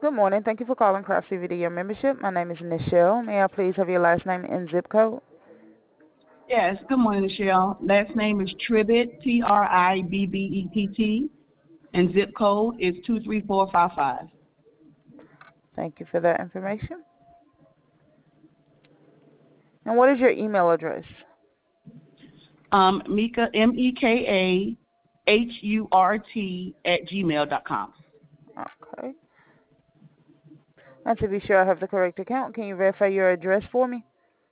Good morning. Thank you for calling Craftsy Video Membership. My name is Nichelle. May I please have your last name and zip code? Yes, good morning, Michelle. Last name is Tribbett, Tribbett, and zip code is 23455. Thank you for that information. And what is your email address? Meka, MEKAHURT @gmail.com. Okay. And to be sure I have the correct account, can you verify your address for me?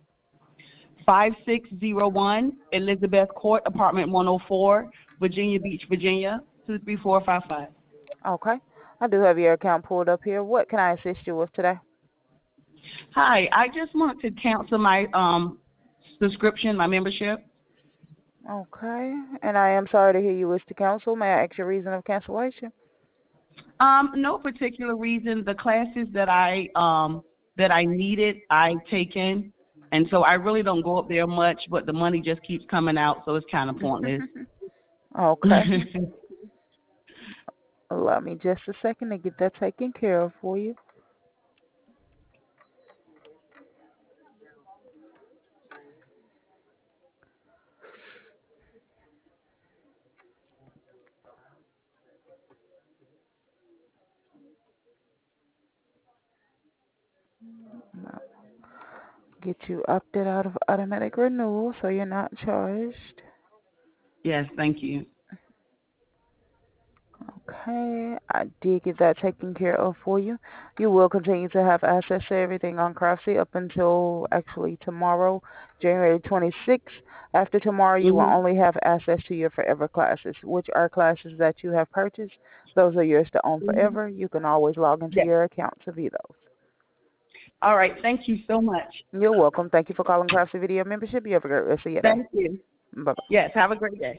5601 Elizabeth Court, apartment 104, Virginia Beach, Virginia, 23455. Okay. I do have your account pulled up here. What can I assist you with today? Hi, I just want to cancel my subscription, my membership. Okay. And I am sorry to hear you wish to cancel. May I ask your reason of cancellation? No particular reason. The classes that I needed, I've taken, and so I really don't go up there much. But the money just keeps coming out, so it's kind of pointless. Okay. Allow me just a second to get that taken care of for you. Get you opted out of automatic renewal so you're not charged. Yes, thank you. Okay, I did get that taken care of for you. You will continue to have access to everything on Craftsy up until actually tomorrow, January 26th. After tomorrow, you will only have access to your forever classes, which are classes that you have purchased. Those are yours to own forever. You can always log into your account to view those. All right, thank you so much. You're welcome. Thank you for calling Craftsy Video Membership. You have a great rest of your day. Thank you. Bye-bye. Yes, have a great day.